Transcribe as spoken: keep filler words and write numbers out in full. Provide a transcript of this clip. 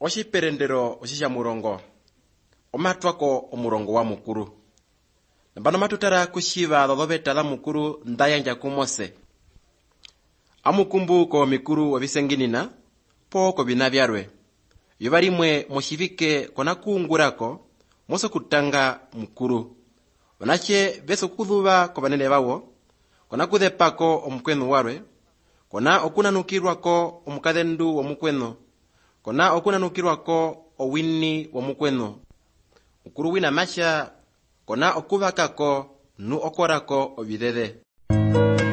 Oshiperendero oshisha murongo. Omatwako omurongo wa mukuru. Nambano matutara kushiva dhodobeta la mukuru ndayanja kumose. Amukumbu ko mikuru wabisenginina, po ko binavyarwe. Yuvarimwe moshivike kona kuungurako, moso kutanga mukuru. Onache beso kudhuva ko banene bawo, kona kudhepako omukwenu warwe, kona okunanukirwako omukadendu omukwenu, kona okunanukirwako owini omukwenu. Mukuru wina masha, kona okuvakako nu okorako obidede.